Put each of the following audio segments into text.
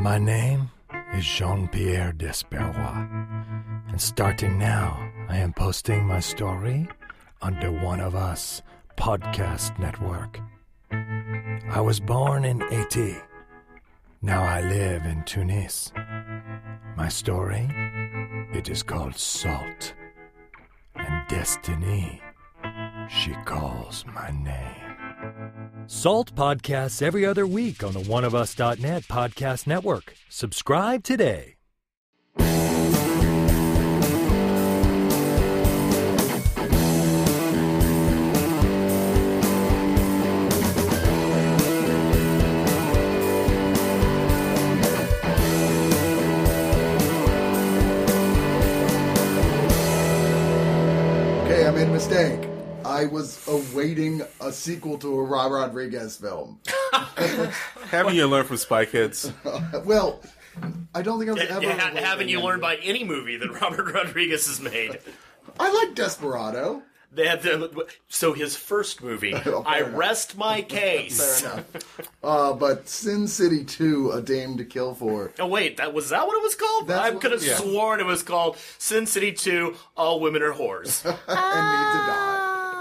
My name is Jean-Pierre Desperois, and starting now, I am posting my story under One of Us podcast network. I was born in Haiti. Now I live in Tunis. My story, it is called Salt. And Destiny, she calls my name. Salt podcasts every other week on the oneofus.net podcast network. Subscribe today. Okay, I made a mistake. I was awaiting a sequel to a Robert Rodriguez film. Haven't you learned from Spy Kids? Well, I don't think I was ever... Haven't you learned by any movie that Robert Rodriguez has made? I like Desperado. So his first movie, I enough. rest my case. Fair enough. But Sin City 2, A Dame to Kill For. Oh wait, was that what it was called? That's I what- could have yeah. sworn it was called Sin City 2, All Women Are Whores. And Need to Die.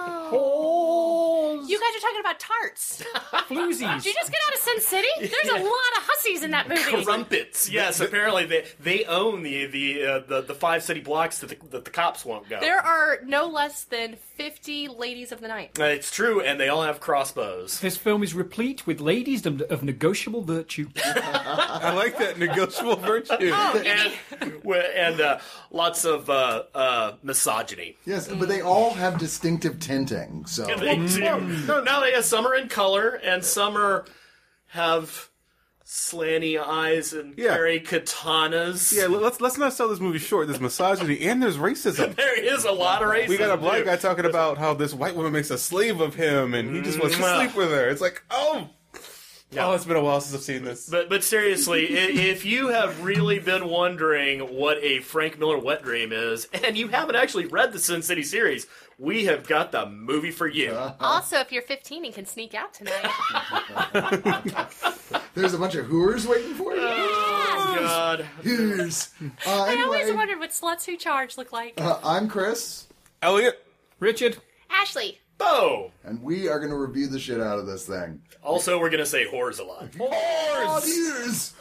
You guys are talking about tarts. Floozies. Did you just get out of Sin City? There's a lot of hussies in that movie. Crumpets. Yes, apparently they own the 5 city blocks that the cops won't go. There are no less than 50 ladies of the night. It's true, and they all have crossbows. This film is replete with ladies of negotiable virtue. I like that negotiable virtue. and lots of misogyny. Yes, but they all have distinctive tinting, so... They do. No, some are in color, and some have slanty eyes and Yeah. carry katanas. Yeah, let's not sell this movie short. There's misogyny and there's racism. There is a lot of racism. We got a black too. guy talking about how this white woman makes a slave of him, and he just wants to sleep with her. It's like, oh, it's been a while since I've seen this. But seriously, if you have really been wondering what a Frank Miller wet dream is, and you haven't actually read the Sin City series, we have got the movie for you. Also, if you're 15 and can sneak out tonight. There's a bunch of hooers waiting for you? Oh, God. Hoors. I always Anyway, wondered what Sluts Who Charge look like. I'm Chris, Elliot, Richard. Ashley. Bo! and we are going to review the shit out of this thing. Also, we're going to say whores a lot. Hoors!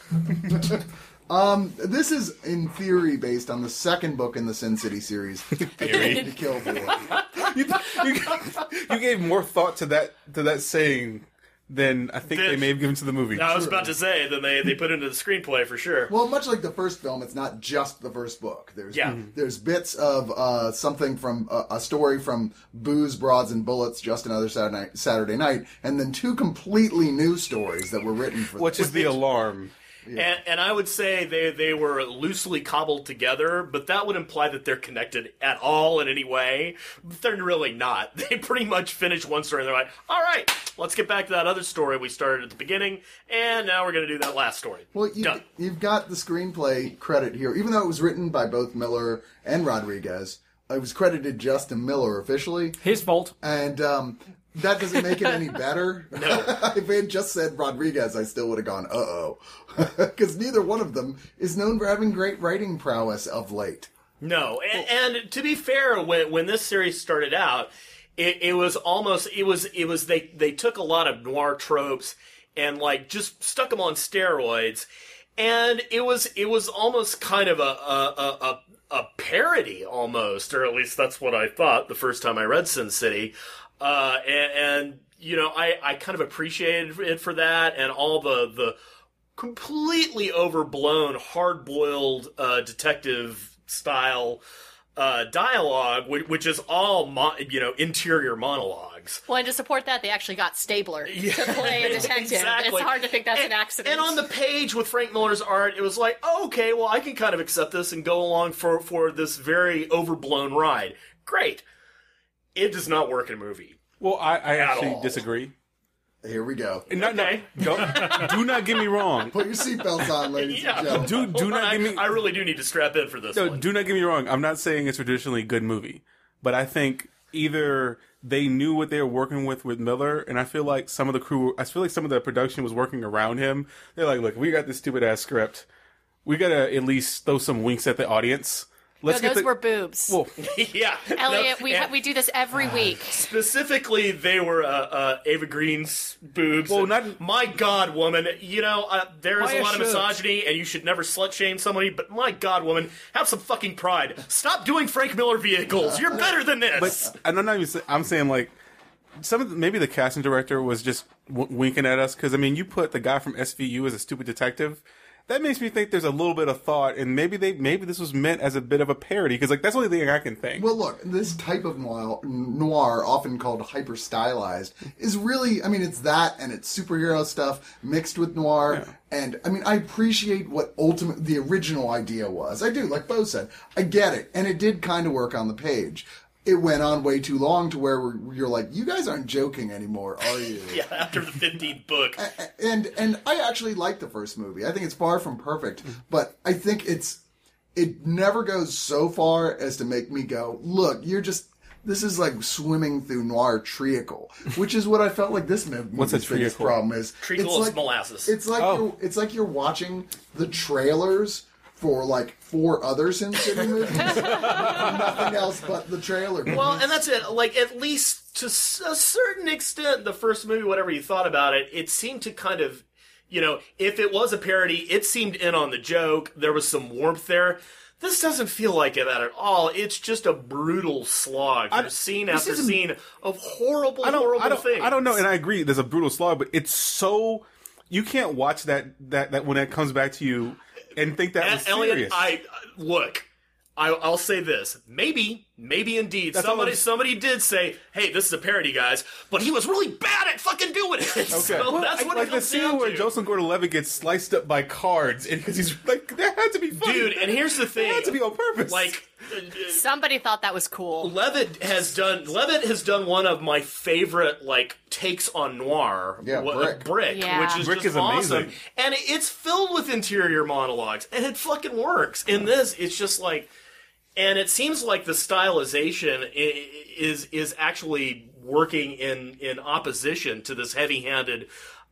This is, in theory, based on the second book in the Sin City series, A Dame to Kill For. you gave more thought to that saying than I think they may have given to the movie. I was about to say, then they put into the screenplay for sure. Well, much like the first film, it's not just the first book. There's bits of something from a story from Booze, Broads, and Bullets, Just Another Saturday Night, and then 2 completely new stories that were written for Which this. is The Alarm. Yeah. And I would say they were loosely cobbled together, but that would imply that they're connected at all in any way. But they're really not. They pretty much finish one story and they're like, all right, let's get back to that other story we started at the beginning, and now we're going to do that last story. Well, Done. you've got the screenplay credit here. Even though it was written by both Miller and Rodriguez, it was credited just to Miller officially. His fault. And that doesn't make it any better. No. If it had just said Rodriguez, I still would have gone, uh-oh. Because neither one of them is known for having great writing prowess of late. No, and to be fair, when this series started out, it was they took a lot of noir tropes and like just stuck them on steroids, and it was almost kind of a parody almost, or at least that's what I thought the first time I read Sin City, and you know I kind of appreciated it for that, and all the completely overblown, hard-boiled detective style dialogue, which is all interior monologues. Well, and to support that, they actually got Stabler to play a detective. Exactly. It's hard to think that's an accident. And on the page with Frank Miller's art, it was like, oh, okay, well, I can kind of accept this and go along for this very overblown ride. Great. It does not work in a movie. Well, I actually all. disagree. Here we go. And Okay. do not get me wrong. Put your seatbelts on, ladies Yeah. and gentlemen. Do not give me. I really do need to strap in for this No, one. do not get me wrong. I'm not saying it's a traditionally good movie, but I think either they knew what they were working with Miller, and I feel like some of the production was working around him. They're like, look, we got this stupid ass script. We gotta at least throw some winks at the audience. Those were boobs. Well, Yeah. Elliot, we do this every week. Specifically, they were Ava Green's boobs. Well, my God, woman. You know, there is Buy a a lot of shirt. misogyny, and you should never slut shame somebody. But my God, woman, have some fucking pride. Stop doing Frank Miller vehicles. You're better than this. but I'm not even. I'm saying like maybe the casting director was just winking at us because I mean, you put the guy from SVU as a stupid detective. That makes me think there's a little bit of thought, and maybe this was meant as a bit of a parody, because like that's the only thing I can think. Well, look, this type of noir, often called hyper stylized, is really, I mean, it's that and it's superhero stuff mixed with noir. Yeah. And I mean, I appreciate what the original idea was. I do, like Bo said, I get it, and it did kind of work on the page. It went on way too long to where you're like, you guys aren't joking anymore, are you? Yeah, after the 15th book. And I actually like the first movie. I think it's far from perfect, but I think it never goes so far as to make me go, look, this is like swimming through noir treacle, which is what I felt like this movie's What's a biggest treacle? problem is. Treacle is molasses. It's like you're watching the trailers for like 4 other Sin City movies. Nothing else but the trailer. Well, and that's it. Like, at least to a certain extent, the first movie, whatever you thought about it, it seemed to kind of, you know, if it was a parody, it seemed in on the joke. There was some warmth there. This doesn't feel like it at all. It's just a brutal slog. Scene after scene of horrible things. I don't know, and I agree. There's a brutal slog, but it's so you can't watch that when it comes back to you and think that was serious. Elliot, I'll say this. Maybe indeed. Somebody did say, hey, this is a parody, guys, but he was really bad at fucking doing it. Okay. So that's what it like the scene where Joseph Gordon-Levitt gets sliced up by cards, and because he's like, that had to be funny. Dude, and here's the thing. That had to be on purpose. Like, somebody thought that was cool. Levitt has done one of my favorite like takes on noir. Yeah, Brick, Yeah. which is Brick just is amazing. awesome, and it's filled with interior monologues, and it fucking works. In this, it's just like, and it seems like the stylization is actually working in opposition to this heavy-handed.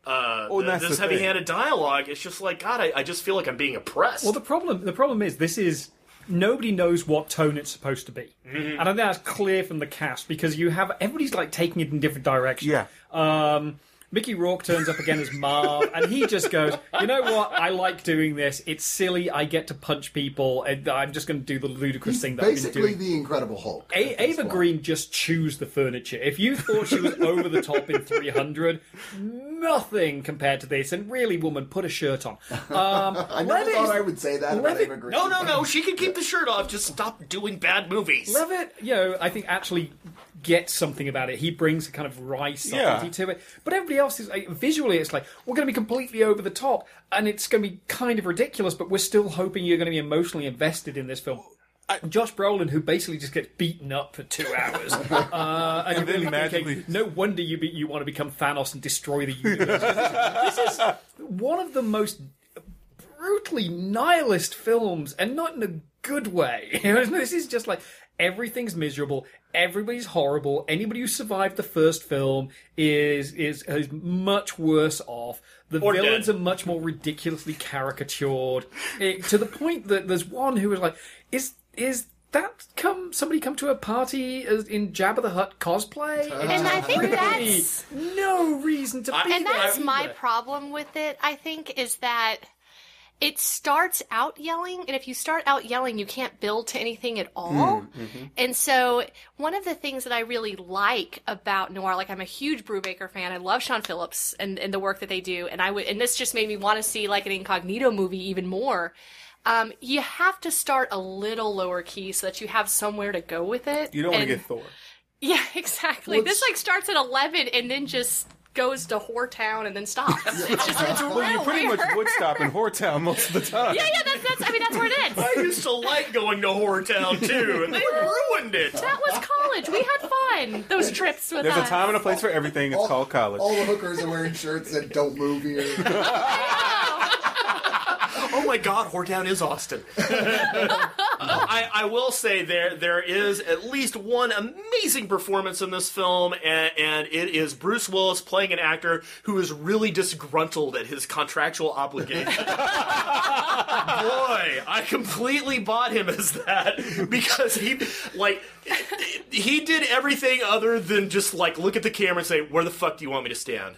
This heavy-handed dialogue. It's just like, God, I just feel like I'm being oppressed. Well, the problem is nobody knows what tone it's supposed to be, and I think that's clear from the cast because everybody's like taking it in different directions. Yeah. Mickey Rourke turns up again as Marv, and he just goes, you know what, I like doing this. It's silly, I get to punch people, and I'm just going to do the ludicrous thing that I've been doing. Basically the Incredible Hulk. Ava Green just chews the furniture. If you thought she was over the top in 300, nothing compared to this. And really, woman, put a shirt on. I never thought I would say that about Ava Green. No, she can keep the shirt off. Just stop doing bad movies. Levitt, I think actually gets something about it. He brings a kind of wry subtlety to it. But everybody else is visually, it's like we're going to be completely over the top, and it's going to be kind of ridiculous. But we're still hoping you're going to be emotionally invested in this film. Josh Brolin, who basically just gets beaten up for 2 hours, and then really magically, no wonder you want to become Thanos and destroy the universe. This is one of the most brutally nihilist films, and not in a good way. This is just like everything's miserable. Everybody's horrible. Anybody who survived the first film is much worse off. The villains are much more ridiculously caricatured, to the point that there's one who was like, "Is that somebody come to a party in Jabba the Hutt cosplay?" And I think that's no reason to be and there that's my either. problem with it. I think is that it starts out yelling, and if you start out yelling, you can't build to anything at all. And so one of the things that I really like about noir, like I'm a huge Brubaker fan. I love Sean Phillips and the work that they do. And this just made me want to see like an Incognito movie even more. You have to start a little lower key so that you have somewhere to go with it. You don't want to get Thor. Yeah, exactly. This like starts at 11 and then just goes to Whoretown and then stops. It's Well, you pretty much would stop in Whoretown most of the time. Yeah, that's where it ends. I used to like going to Whoretown too, and they ruined it. That was college. We had fun. Those trips with There's us. a time and a place for everything. It's called college. All the hookers are wearing shirts that don't move here. Oh my God, Whoretown is Austin. I will say there is at least one amazing performance in this film, and it is Bruce Willis playing an actor who is really disgruntled at his contractual obligation. Boy, I completely bought him as that because he did everything other than just look at the camera and say, "Where the fuck do you want me to stand?"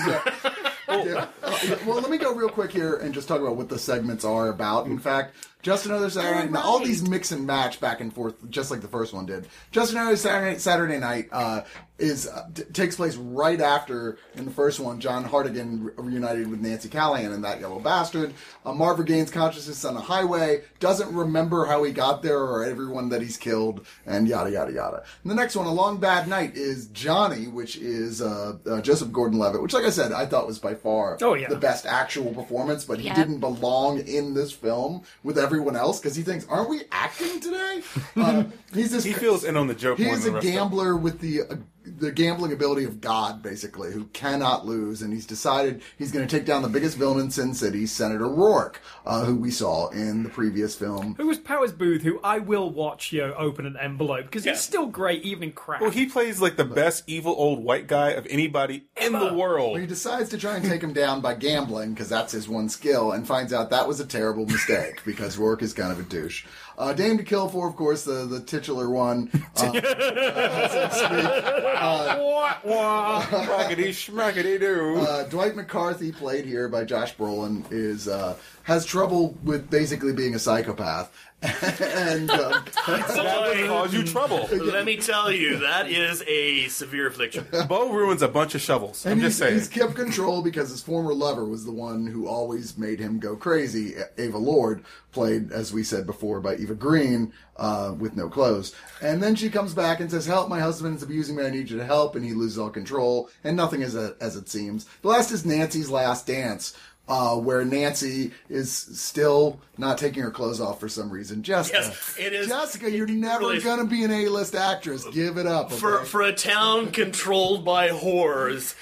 Yeah. Well, let me go real quick here and just talk about what the segments are about. In fact, Just Another Saturday Night. Now, all these mix and match back and forth, just like the first one did. Just Another Saturday Night takes place right after, in the first one, John Hartigan reunited with Nancy Callahan in That Yellow Bastard. Marv regains consciousness on a highway, doesn't remember how he got there or everyone that he's killed, and yada, yada, yada. And the next one, A Long Bad Night, is Johnny, which is Joseph Gordon-Levitt, which, like I said, I thought was by far the best actual performance, but he didn't belong in this film with everyone else, because he thinks, aren't we acting today? He feels in on the joke. He's a gambler with the gambling ability of God, basically, who cannot lose, and he's decided he's going to take down the biggest villain in Sin City, Senator Rourke, who we saw in the previous film. Who was Powers Booth, who I will watch, open an envelope, because he's still great, even in crap. Well, he plays the best evil old white guy of anybody in the world. Well, he decides to try and take him down by gambling, because that's his one skill, and finds out that was a terrible mistake, because Rourke is kind of a douche. Dame to Kill For, of course, the titular one. So to speak. Rockety schmackety doo. Dwight McCarthy, played here by Josh Brolin, has trouble with basically being a psychopath. And that would cause you trouble. Let me tell you, that is a severe affliction. Bo ruins a bunch of shovels. I'm just saying. He's kept control because his former lover was the one who always made him go crazy. Ava Lord, played, as we said before, by Eva Green, with no clothes. And then she comes back and says, "Help, my husband is abusing me, I need you to help," and he loses all control, and nothing is as it seems. The last is Nancy's Last Dance, where Nancy is still not taking her clothes off for some reason. Jessica, yes, it is. Jessica, you're never going to be an A-list actress. Give it up. Okay? For a town controlled by whores,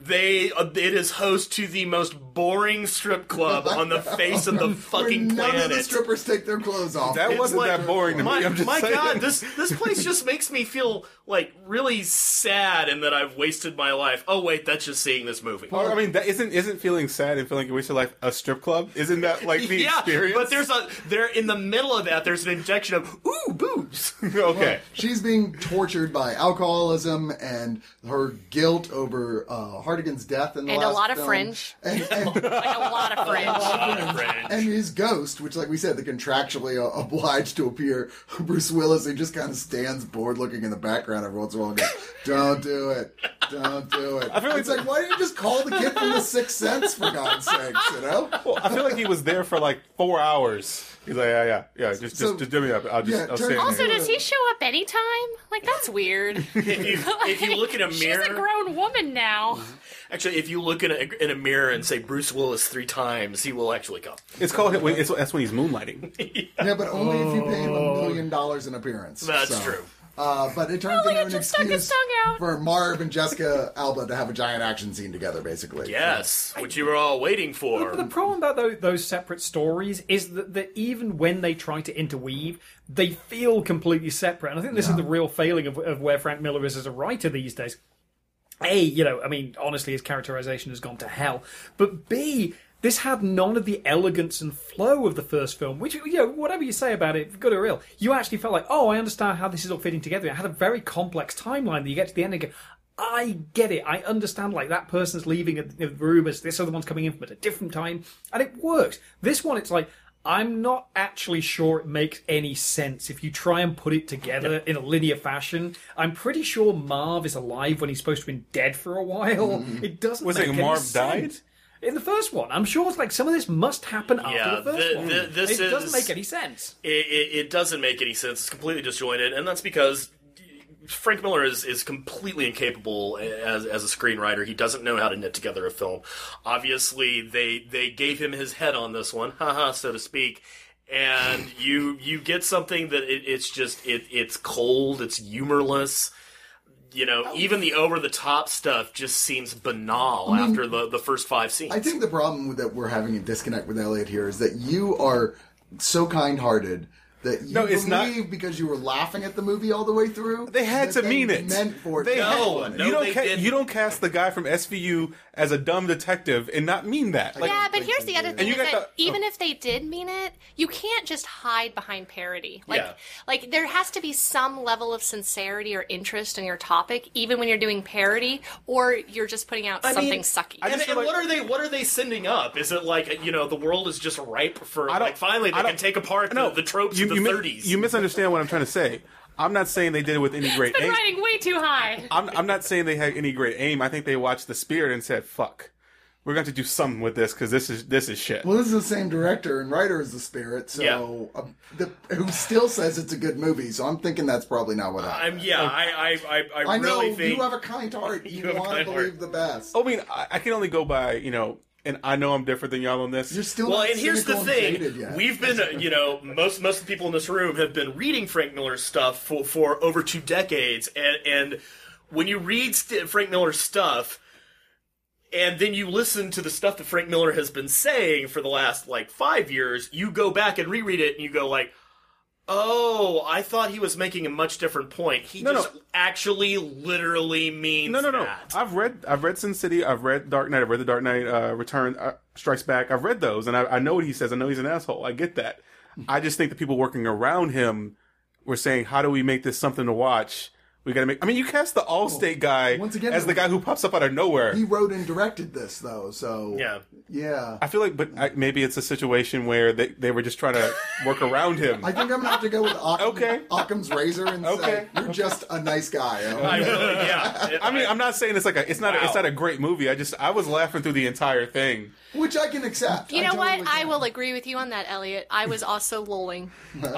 it is host to the most boring strip club on the face of the fucking planet. None of the planet. strippers take their clothes off. That wasn't that boring to me. I'm just my saying. God, this place just makes me feel really sad, and that I've wasted my life. Oh wait, that's just seeing this movie. Well, I mean, that isn't feeling sad and feeling like you wasted life a strip club? Isn't that the experience? But there in the middle of that, there's an injection of boobs. Okay. Well, she's being tortured by alcoholism and her guilt over Hartigan's death in the last a lot of film. fringe. And A lot of fringe. And his ghost, which, like we said, they're contractually obliged to appear, Bruce Willis, he just kind of stands bored looking in the background every once in a while and goes, "Don't do it. Don't do it." I feel like it's like, why didn't you just call the kid from The Sixth Sense, for God's sakes, Well, I feel like he was there for 4 hours. He's like, yeah, just do me up. I'll stay in Also, here. does he show up anytime? That's weird. If you look in a mirror, she's a grown woman now. Actually, if you look in a mirror and say Bruce Willis 3 times, he will actually come. It's called. That's when he's moonlighting. Yeah, but only if you pay him $1 million an appearance. That's true. But it turns into an just stuck his excuse tongue out. for Marv and Jessica Alba to have a giant action scene together, basically. Yes, which you were all waiting for. But the problem about those separate stories is that even when they try to interweave, they feel completely separate. And I think this is the real failing of where Frank Miller is as a writer these days. A, honestly, his characterization has gone to hell. But B, this had none of the elegance and flow of the first film, which, whatever you say about it, good or ill, you actually felt like, oh, I understand how this is all fitting together. It had a very complex timeline that you get to the end and go, I get it. I understand, that person's leaving the room as this other one's coming in from at a different time, and it works. This one, it's like, I'm not actually sure it makes any sense if you try and put it together in a linear fashion. I'm pretty sure Marv is alive when he's supposed to have been dead for a while. It doesn't make any Marv sense. died? In the first one. I'm sure some of this must happen after the first one. It doesn't make any sense. It doesn't make any sense. It's completely disjointed, and that's because Frank Miller is completely incapable as a screenwriter. He doesn't know how to knit together a film. Obviously, they gave him his head on this one, so to speak, and you get something that it's cold, it's humorless. Even the over-the-top stuff just seems banal after the first 5 scenes. I think the problem that we're having a disconnect with Elliot here is that you are so kind-hearted that you believe because you were laughing at the movie all the way through. They had to mean it. Meant for it. You don't cast the guy from SVU as a dumb detective and not mean that. But here's the other thing: is that even if they did mean it, you can't just hide behind parody. Like there has to be some level of sincerity or interest in your topic, even when you're doing parody, or you're just putting out something sucky. And what are they sending up? Is it like the world is just ripe for finally they can take apart the tropes of the 30s? You misunderstand what I'm trying to say. I'm not saying they did it with any great aim. It's been riding way too high. I'm not saying they had any great aim. I think they watched The Spirit and said, "Fuck, we're going to do something with this because this is shit." Well, this is the same director and writer as The Spirit, so who still says it's a good movie. So I'm thinking that's probably not what happened. I know really think you have a kind heart. You want to believe the best. I mean, I can only go by and I know I'm different than y'all on this. You're still not and here's the thing: yet. we've been, most of the people in this room have been reading Frank Miller's stuff for over 2 decades, and when you read Frank Miller's stuff, and then you listen to the stuff that Frank Miller has been saying for the last 5 years, you go back and reread it, and you go like, oh, I thought he was making a much different point. He actually literally means that. No. I've read Sin City. I've read Dark Knight. I've read The Dark Knight Return Strikes Back. I've read those, and I know what he says. I know he's an asshole. I get that. I just think the people working around him were saying, how do we make this something to watch? We got to make... I mean, you cast the Allstate guy as the guy who pops up out of nowhere. He wrote and directed this, though, so... Yeah. I feel like, maybe it's a situation where they were just trying to work around him. I think I'm going to have to go with Occam's razor and say, you're just a nice guy. I mean, I'm not saying it's not a great movie. I was laughing through the entire thing. Which I can accept. You know what? I will agree with you on that, Elliot. I was also lolling. There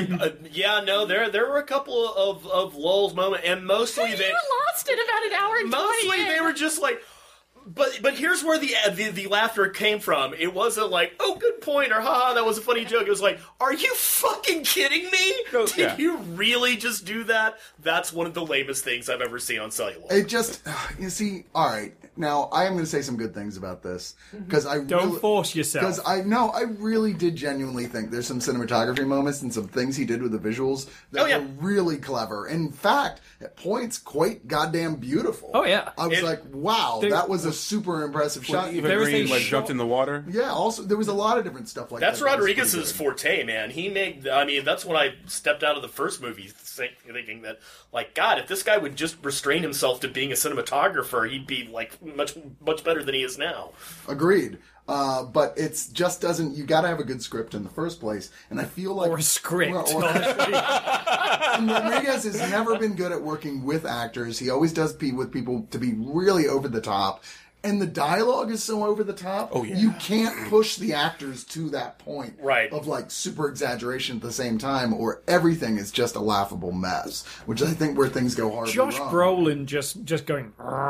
were a couple of lulls moments, and mostly you lost it about an hour and 20 Mostly they were just like... But here's where the laughter came from. It wasn't like, oh, good point, or haha, that was a funny joke. It was like, are you fucking kidding me? Did you really just do that? That's one of the lamest things I've ever seen on celluloid. It just, you see, all right. Now, I am going to say some good things about this. Because Don't force yourself. Because I really did genuinely think there's some cinematography moments and some things he did with the visuals that were really clever. In fact, at points, quite goddamn beautiful. Oh, yeah. I was like, wow, that was a super impressive shot. Eva Green jumped in the water. Yeah, also, there was a lot of different stuff like that. That's Rodriguez's forte, man. That's when I stepped out of the first movie thinking that, God, if this guy would just restrain himself to being a cinematographer, he'd be, much better than he is now. Agreed. But it's just doesn't... You gotta have a good script in the first place. And I feel like... Or a script. And Rodriguez has never been good at working with actors. He always does with people to be really over the top. And the dialogue is so over the top. Oh, yeah. You can't push the actors to that point of super exaggeration at the same time, or everything is just a laughable mess. Which I think where things go horribly Josh wrong. Brolin just going,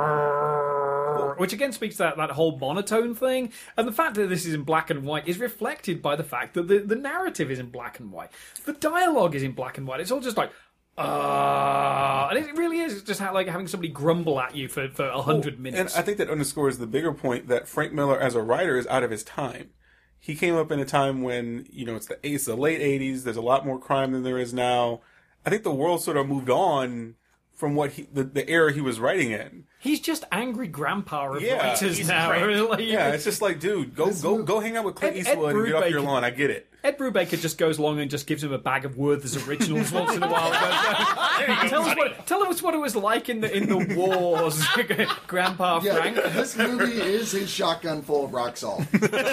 which again speaks to that whole monotone thing, and the fact that this is in black and white is reflected by the fact that the narrative is in black and white. The dialogue is in black and white. It's all just like, and it really is. It's just having somebody grumble at you for 100 minutes. And I think that underscores the bigger point that Frank Miller as a writer is out of his time. He came up in a time when, it's the late 80s, there's a lot more crime than there is now. I think the world sort of moved on from what the era he was writing in. He's just angry grandpa of writers now. Really. Yeah, it's just like, dude, go hang out with Clint Eastwood and get off your lawn. I get it. Ed Brubaker just goes along and just gives him a bag of Werther's originals once in a while. Tell us what it was like in the wars, Grandpa Frank. This movie is his shotgun full of rock salt.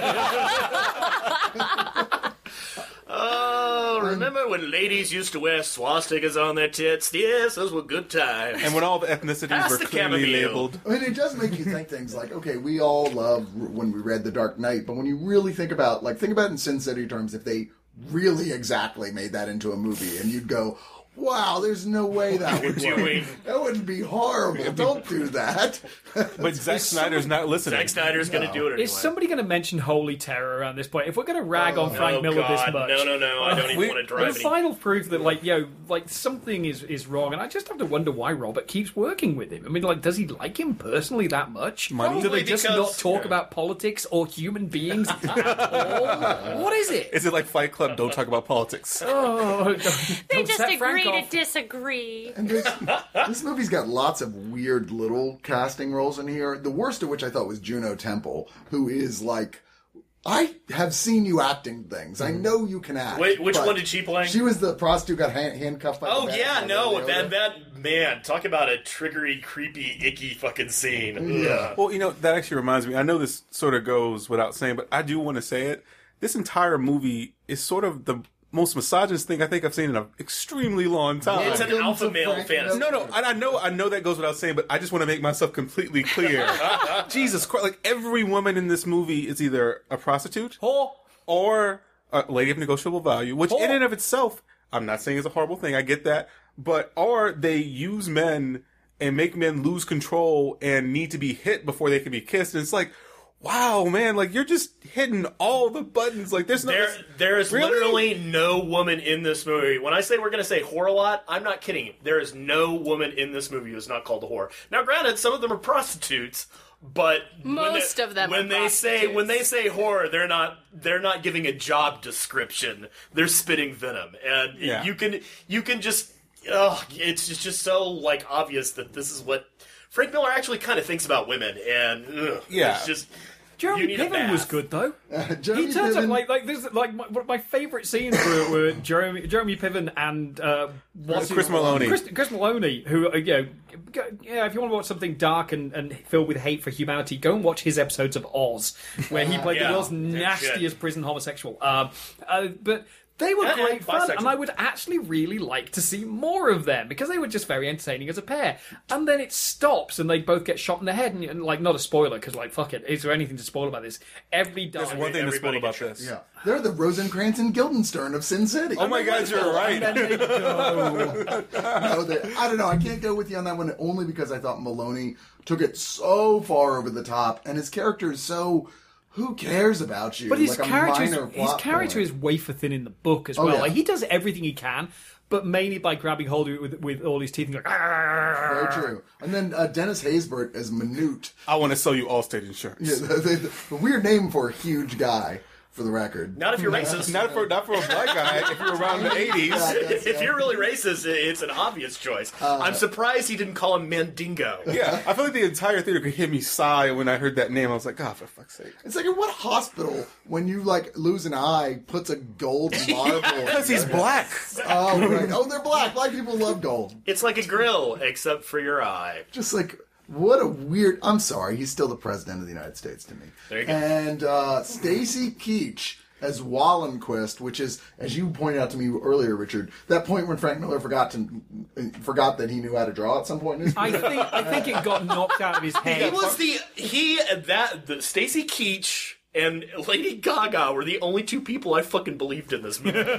Oh, remember when ladies used to wear swastikas on their tits? Yes, those were good times. And when all the ethnicities were clearly labeled. I mean, it does make you think things like, okay, we all love when we read The Dark Knight, but when you really think about it in Sin City terms, if they really exactly made that into a movie, and you'd go, Wow, there's no way that would work. That wouldn't be horrible. Don't do that. But Zack Snyder's not listening. Zack Snyder's going to do it anyway. Is somebody going to mention Holy Terror around this point? If we're going to rag on Frank Miller this much, no, I don't even want to drive the final proof that something is wrong, and I just have to wonder why Robert keeps working with him. I mean, does he like him personally that much? Money? Do they just not talk about politics or human beings at all? What is it? Is it like Fight Club? Don't talk about politics. Oh, They just agree to disagree. And this movie's got lots of weird little casting roles in here. The worst of which I thought was Juno Temple, who is like, I have seen you acting things. I know you can act. Wait, which one did she play? She was the prostitute got handcuffed by that man, talk about a triggery, creepy, icky fucking scene. Yeah. Well, that actually reminds me. I know this sort of goes without saying, but I do want to say it. This entire movie is sort of the most misogynist thing I think I've seen in an extremely long time. It's an alpha male fantasy. No, I know that goes without saying, but I just want to make myself completely clear. Jesus Christ, every woman in this movie is either a prostitute or a lady of negotiable value, which in and of itself, I'm not saying is a horrible thing, I get that, but or they use men and make men lose control and need to be hit before they can be kissed, and it's like, wow, man, you're just hitting all the buttons. There is literally no woman in this movie. When I say we're going to say whore a lot, I'm not kidding you. There is no woman in this movie who's not called a whore. Now, granted, some of them are prostitutes, but most of them when they say whore, they're not giving a job description. They're spitting venom, and you can just it's just so obvious that this is what Frank Miller actually kind of thinks about women, and it's just. Jeremy Piven was good though. He turns up this. One of my favourite scenes were Jeremy Piven and Chris Maloney. Chris Maloney, who if you want to watch something dark and filled with hate for humanity, go and watch his episodes of Oz, where he played the world's nastiest prison homosexual. But they were great fun, and I would actually really like to see more of them, because they were just very entertaining as a pair. And then it stops, and they both get shot in the head, and not a spoiler, because, fuck it, is there anything to spoil about this? There's one thing to spoil about this. Yeah. They're the Rosencrantz and Guildenstern of Sin City. Oh my God, you're right. I don't know, I can't go with you on that one, only because I thought Maloney took it so far over the top, and his character is so... Who cares about you? But his character is wafer thin in the book as well. Yeah. He does everything he can, but mainly by grabbing hold of it with all his teeth and going, Very true. And then Dennis Haysbert as Manute. I want to sell you Allstate insurance. Yeah, the weird name for a huge guy, for the record. Not if you're racist. Not for a black guy. If you're around the 80s. If you're really racist, it's an obvious choice. I'm surprised he didn't call him Mandingo. Yeah, I feel like the entire theater could hear me sigh when I heard that name. I was like, God, for fuck's sake. It's in what hospital, when you lose an eye, puts a gold marble? Because he's black. Oh, right. Oh, they're black. Black people love gold. It's like a grill, except for your eye. Just what a weird... I'm sorry, he's still the president of the United States to me. There you go. And Stacy Keach as Wallenquist, which is, as you pointed out to me earlier, Richard, that point when Frank Miller forgot that he knew how to draw at some point in his career. I think it got knocked out of his head. Stacy Keach and Lady Gaga were the only two people I fucking believed in this movie.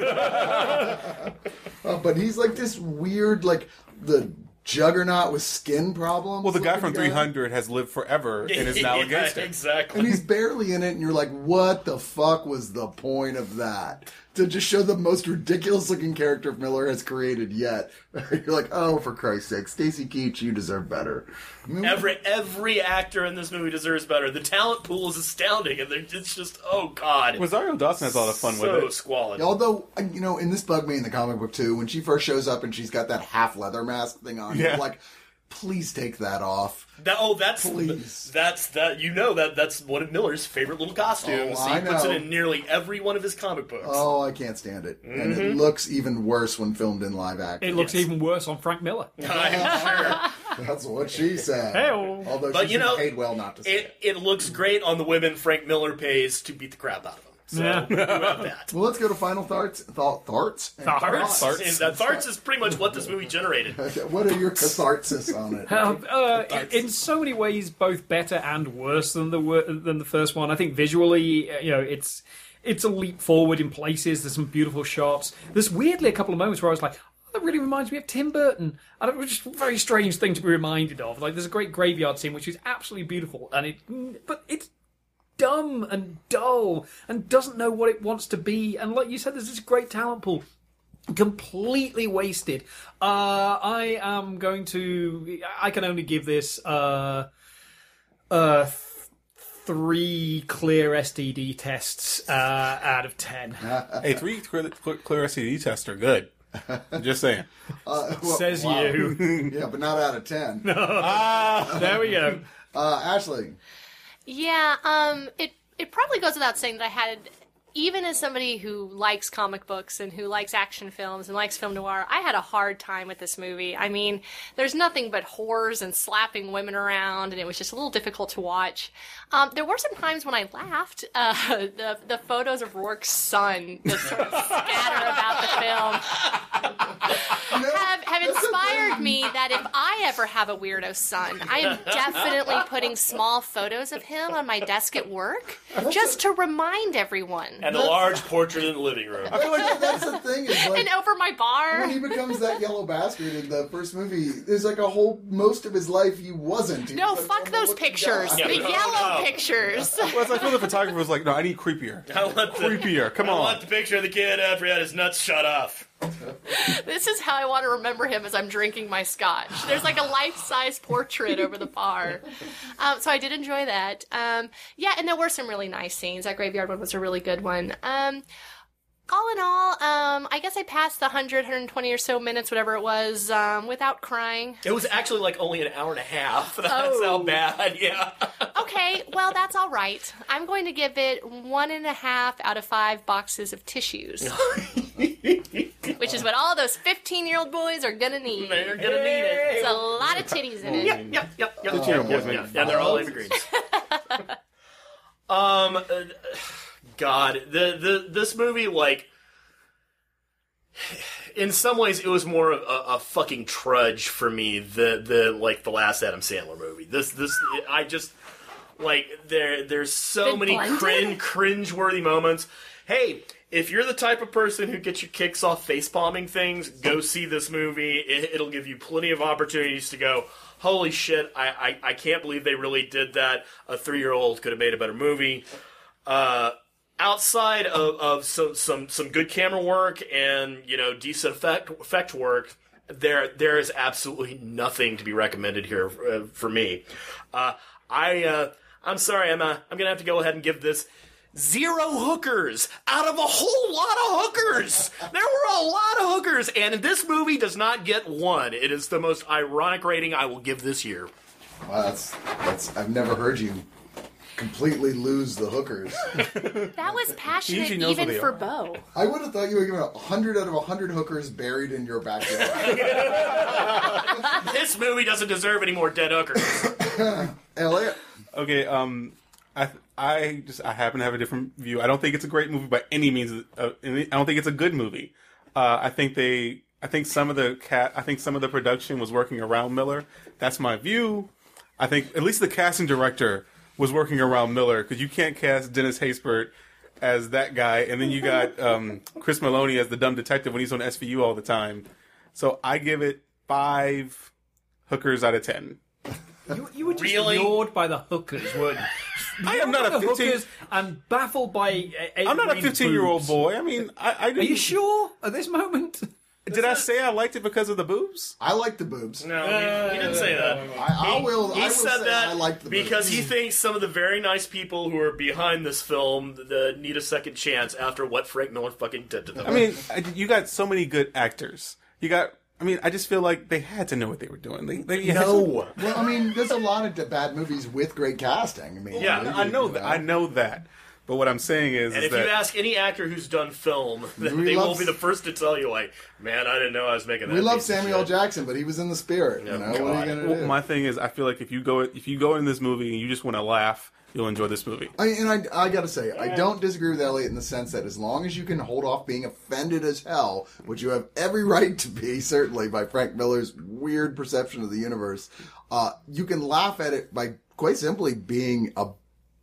But he's this weird, the juggernaut with skin problems. Well, the guy from 300 has lived forever and is now against it. Exactly. And he's barely in it, and you're like, what the fuck was the point of that? To just show the most ridiculous-looking character Miller has created yet. You're like, oh, for Christ's sake, Stacy Keach, you deserve better. I mean, every actor in this movie deserves better. The talent pool is astounding, and it's just, oh god. Rosario Dawson has a lot of fun with it. So squalid. Although, and this bugged me in the comic book too, when she first shows up and she's got that half leather mask thing on, you're like, please take that off. That's one of Miller's favorite little costumes. He puts it in nearly every one of his comic books. Oh, I can't stand it. Mm-hmm. And it looks even worse when filmed in live action. It looks even worse on Frank Miller. I'm sure. That's what she said. Hey-o. Although she's paid well not to say it. It looks great on the women Frank Miller pays to beat the crap out of them. So, you have that. Well, let's go to final thoughts. Thoughts is pretty much what this movie generated. What are your catharsis on it? In so many ways, both better and worse than the first one. I think visually, it's a leap forward in places. There's some beautiful shots. There's weirdly a couple of moments where I was like, that really reminds me of Tim Burton. And it was just a very strange thing to be reminded of. Like, there's a great graveyard scene which is absolutely beautiful, but it's dumb and dull and doesn't know what it wants to be. And like you said, there's this great talent pool. Completely wasted. I can only give this 3 clear STD tests out of 10. Hey, 3 clear STD tests are good. I'm just saying. Says you. Yeah, but not out of 10. There we go. Ashley. Yeah, it probably goes without saying that I had, even as somebody who likes comic books and who likes action films and likes film noir, I had a hard time with this movie. I mean, there's nothing but whores and slapping women around, and it was just a little difficult to watch. There were some times when I laughed. The photos of Rourke's son that sort of scatter about the film have inspired me that if I ever have a weirdo son, I am definitely putting small photos of him on my desk at work just to remind everyone. And a large portrait in the living room. I feel like that's the thing. Is like, and over my bar. When he becomes that yellow bastard in the first movie, there's like most of his life he wasn't. He No, was like fuck those pictures. guy. The yellow pictures. Well, it's like when the photographer was like, no, I need creepier. Creepier, come I on. want the picture of the kid after he had his nuts shot off. This is how I want to remember him as I'm drinking my scotch. There's like a life-size portrait over the bar. So I did enjoy that. Yeah, and there were some really nice scenes. That graveyard one was a really good one. All in all, I guess I passed the 120 or so minutes, whatever it was, without crying. It was actually like only an hour and a half. That's how bad, yeah. Okay, well, that's all right. I'm going to give it 1.5 out of 5 boxes of tissues. Which is what all those 15-year-old boys are gonna need. They're gonna need it. It's a lot of titties in it. Yep. Yeah, And they're all evergreens. God, this movie, like, in some ways, it was more of a fucking trudge for me than like the last Adam Sandler movie. I just like there's so many cringe-worthy moments. Hey, if you're the type of person who gets your kicks off face-palming things, go see this movie. It'll give you plenty of opportunities to go, holy shit, I can't believe they really did that. A 3-year-old could have made a better movie. Outside of some good camera work and, decent effect work, there is absolutely nothing to be recommended here for me. I'm sorry, Emma. I'm gonna have to go ahead and give this 0 hookers out of a whole lot of hookers. There were a lot of hookers, and this movie does not get 1. It is the most ironic rating I will give this year. Wow, that's I've never heard you completely lose the hookers. That was passionate even for Bo. I would have thought you were giving 100 out of 100 hookers buried in your backyard. This movie doesn't deserve any more dead hookers. Elliot. Okay, I happen to have a different view. I don't think it's a great movie by any means. I don't think it's a good movie. I think some of the production was working around Miller. That's my view. I think at least the casting director was working around Miller, because you can't cast Dennis Haysbert as that guy, and then you got Chris Maloney as the dumb detective when he's on SVU all the time. So I give it 5 hookers out of 10. You were just Really? lured by the hookers, weren't you? I am not a 15. I'm baffled by. I'm not a 15-year-old boy. I mean, I Are you sure at this moment? Did I say I liked it because of the boobs? I like the boobs. No, he didn't say that. I will He said say that I like the because boobs. he thinks some of the very nice people who are behind this film need a second chance after what Frank Miller fucking did to them. I mean, you got so many good actors. I just feel like they had to know what they were doing. no. Well, I mean, there's a lot of bad movies with great casting. I mean, Yeah, I know that. I know that. But what I'm saying is, And if you ask any actor who's done film, they will be the first to tell you, like, man, I didn't know I was making that. We love piece of Samuel shit." Jackson, but he was in the spirit. Yeah, What are you going to do? my thing is, I feel like if you go in this movie and you just want to laugh, you'll enjoy this movie. I got to say, I don't disagree with Elliot in the sense that as long as you can hold off being offended as hell, which you have every right to be, certainly, by Frank Miller's weird perception of the universe, you can laugh at it by quite simply being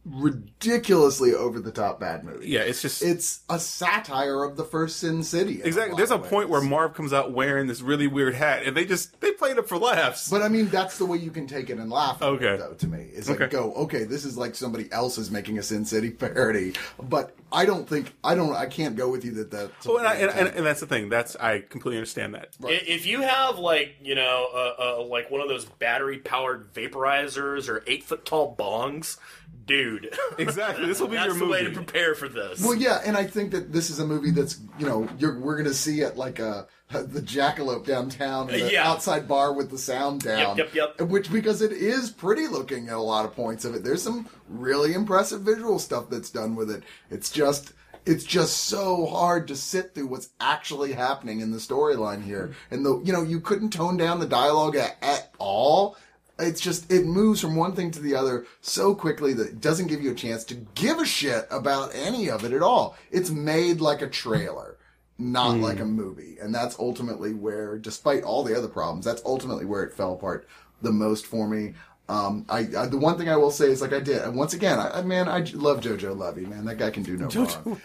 ridiculously over the top bad movie. Yeah, it's a satire of the first Sin City. Exactly. There's a point where Marv comes out wearing this really weird hat, and they played it for laughs. But I mean, that's the way you can take it and laugh at Okay. it, though, to me. It's like, okay, this is like somebody else is making a Sin City parody. But I can't go with you that. Oh, and that's the thing. I completely understand that. Right. If you have like one of those battery powered vaporizers or 8-foot tall bongs, dude, exactly. This will be your movie. That's the way to prepare for this. Well, yeah, and I think that this is a movie that's we're going to see at like the Jackalope downtown, the outside bar with the sound down. Yep. Which, because it is pretty looking at a lot of points of it. There's some really impressive visual stuff that's done with it. It's just so hard to sit through what's actually happening in the storyline here. And you couldn't tone down the dialogue at all. It's just, it moves from one thing to the other so quickly that it doesn't give you a chance to give a shit about any of it at all. It's made like a trailer, not like a movie. And that's ultimately where, despite all the other problems, that's ultimately where it fell apart the most for me. The one thing I will say is, like I did, and once again, I love Jojo Levy, man. That guy can do no wrong.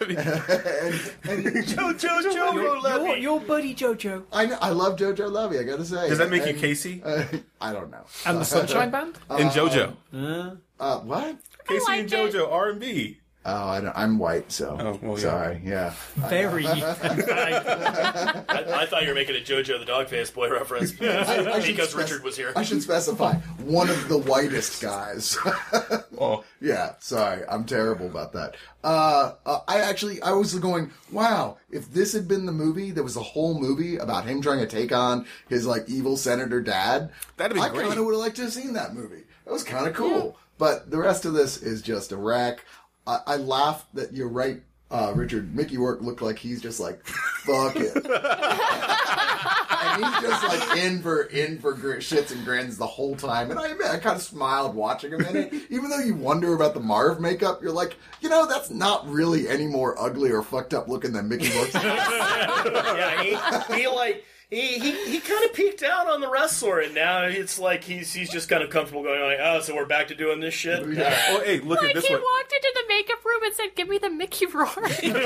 Jojo Levy. Your buddy Jojo. I love Jojo Levy, I gotta say. Does that make you Casey? I don't know. And the Sunshine Band? And JoJo. What? Casey and JoJo, R&B. Oh, I'm white, so sorry. Yeah, very. I thought you were making a JoJo the Dog-Faced Boy reference because Richard was here. I should specify one of the whitest guys. Oh, yeah. Sorry, I'm terrible about that. I was going, wow, if this had been the movie, there was a whole movie about him trying to take on his like evil senator dad. That'd be great. I kind of would have liked to have seen that movie. That was kind of cool. Yeah. But the rest of this is just a wreck. I laugh that you're right, Richard. Mickey Rourke looked like he's just like, fuck it. And he's just like in for shits and grins the whole time. And I kind of smiled watching him in it. Even though you wonder about the Marv makeup, you're like, that's not really any more ugly or fucked up looking than Mickey Rourke's. Yeah, He kind of peaked out on the wrestler, and now it's like he's just kind of comfortable going like, oh, so we're back to doing this shit. Yeah. Oh, hey, look at this he one. He walked into the makeup room and said, "Give me the Mickey Rourke."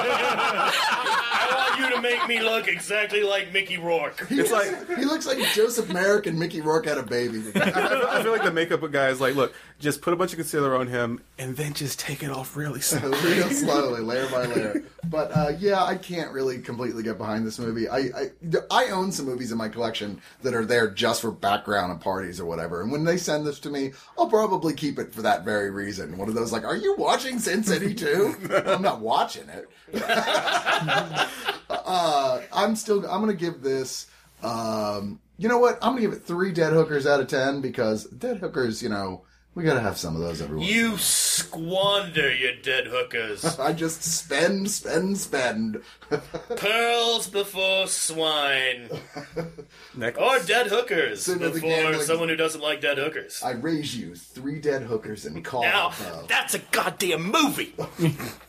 I want you to make me look exactly like Mickey Rourke. He looks like Joseph Merrick and Mickey Rourke had a baby. I feel like the makeup guy is like, look, just put a bunch of concealer on him and then just take it off really slowly. Real slowly, layer by layer. But I can't really completely get behind this movie. I own some movies in my collection that are there just for background and parties or whatever. And when they send this to me, I'll probably keep it for that very reason. One of those like, are you watching Sin City 2? I'm not watching it. I'm going to give this, you know what? I'm going to give it 3 dead hookers out of 10 because dead hookers, we gotta have some of those every once in a while. You squander your dead hookers. I just spend. Pearls before swine. Next. Or dead hookers before like, someone who doesn't like dead hookers. I raise you 3 dead hookers and call now, it. that's a goddamn movie.